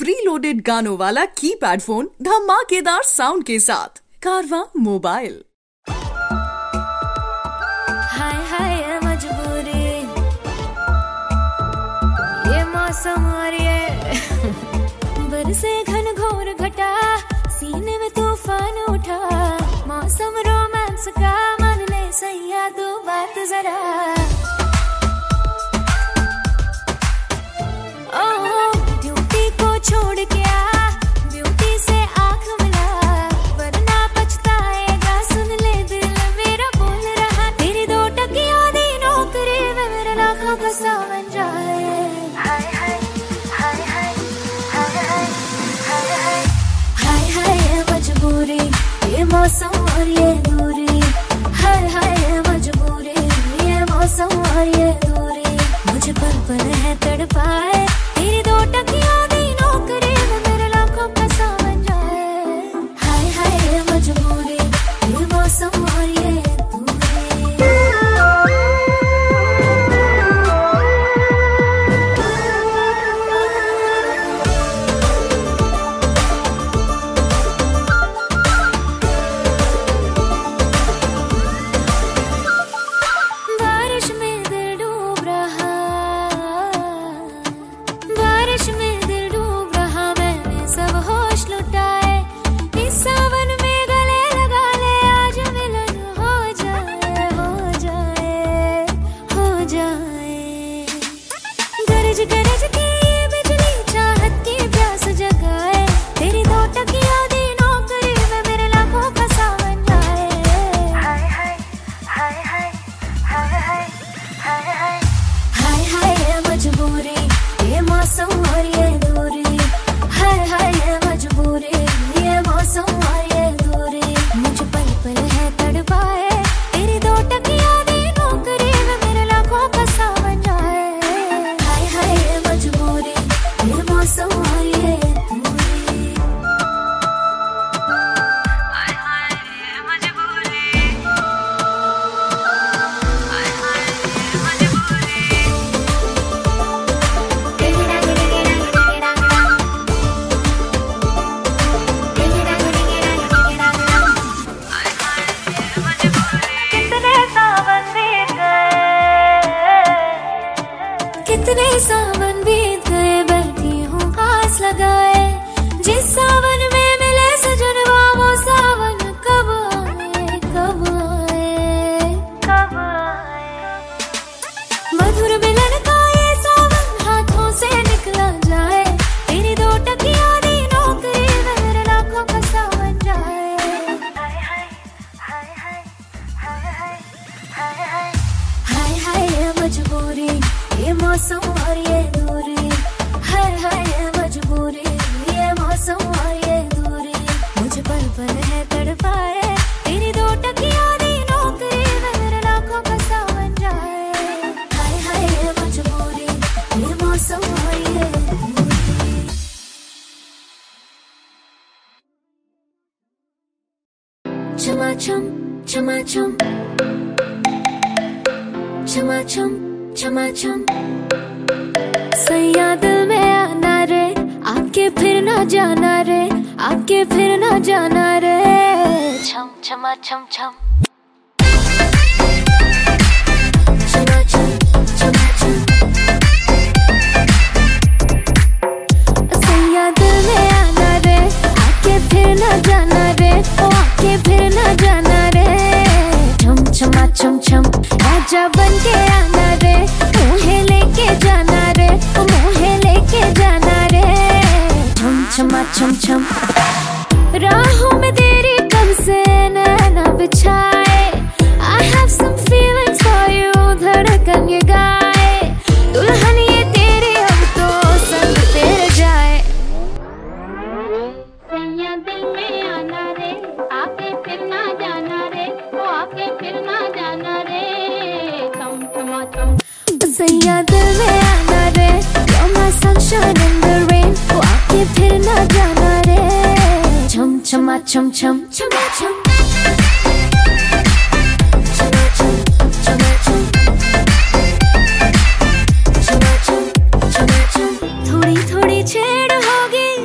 Pre loaded गानों वाला keypad phone धमाकेदार साउंड के साथ कारवां मोबाइल। हाय हाय मजबूरी, ये मौसम और ये बरसे घन घोर घटा, सीने में तूफान उठा। मौसम रोमांस का, मान ले सैया तू बात जरा। ड्यूटी को छोड़ के आ, ब्यूटी से आंख मिला, वरना पछताएगा। सुन ले दिल मेरा बोल रहा, तेरी 2 टकिया दी नौकरी में मेरे लाखों का सावन जाए। हाय हाय हाय हाय हाय हाय हाय हाय हाय मजबूरी, ये मौसम और ये दूरी। हाय हाय मजबूरी, ये मौसम और ये दूरी। मुझे पल पल है तड़पाए, तेरी 2 टकिया दी नौकरी में मेरे लाखों का सावन जाए। हाय हाय मजबूरी, ये मौसम और ये सावन बीत गए, बैठी हूँ आस लगाए। जिस सावन में मिले सजनवा, वो सावन कब आए कब आए कब आए। मधुर मिलन का ये सावन हाथों से निकला जाए, तेरी 2 टकिया दी नौकरी में मेरे लाखों का सावन जाए। हाय हाय हाय हाय हाय हाय हाय हाय हाय मजबूरी, ये मौसम और ये दूरी। हाय हाय मजबूरी, ये मौसम और ये दूरी। मुझे पल पल है तड़पाए, तेरी 2 टकिया दी नौकरी में मेरे लाखों का सावन जाए। हाय हाय मजबूरी, ये मौसम और ये दूरी। छमाछम छमाछम छमाछम छमाछम, सैया दिल में आना रे, आके फिर ना जाना रे, आके फिर ना जाना रे। छम छमा छम छम छमा छम छमा छम, सैया दिल में आना रे, आके फिर ना जाना रे, ओ आके फिर ना जाना रे। छम छमा छम छम, राजा बन के आना रे, मुझे लेके जाना रे, मुझे लेके जाना रे। छम छमा छम छम, राहों में तेरी कब से नैना बिछाए। I have some feelings for you, धड़कन ये गाए। दुल्हन ये तेरी अब तो संग तेरे जाए। सैया दिल में आना रे, आके फिर ना जाना रे, वो आके फिर ना जाना रे। छम छमा छम, सैया दिल में आना रे, you're my sunshine in the rain, वो आके फिर ना जाना रे। छम छमा छम छम छमा छम छमा छम छमा छम छमा छम छमा छम। थोड़ी थोड़ी छेड़ होगी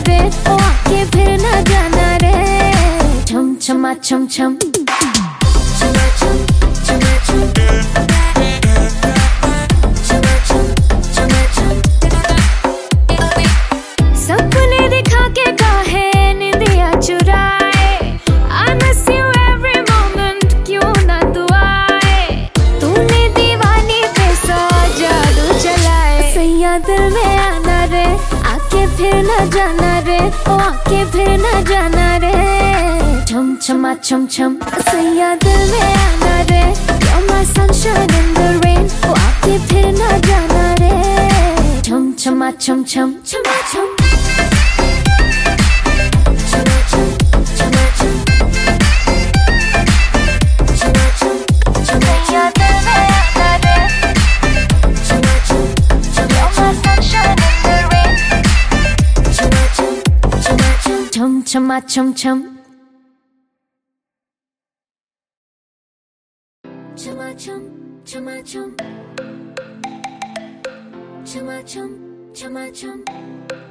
रे, ओ आके फिर न जाना रे। छम छमा छम छम छमा छम छमा छम छमा छम छमा छम। सपने दिखा के काहे निंदिया चुराए, I miss you every moment, क्यों ना तू आए। तूने दीवानी पे सा जादू चलाए, सैया दिल में आना रे, आके फिर न जाना रे, ओ आके फिर न जाना रे। छम छमा छम छम सैया दिल में आना रे, you're my sunshine in the rain, ओ आके फिर न जाना रे। छम छमा छम छम छमा छम छमा छम छमा छम छमा छम छमा सैया दिल में आना रे, छमा छम छमा you're my sunshine in the rain, छमा छम छम छमा छम छम छमा छम छमा छम छमा छम छमा छम।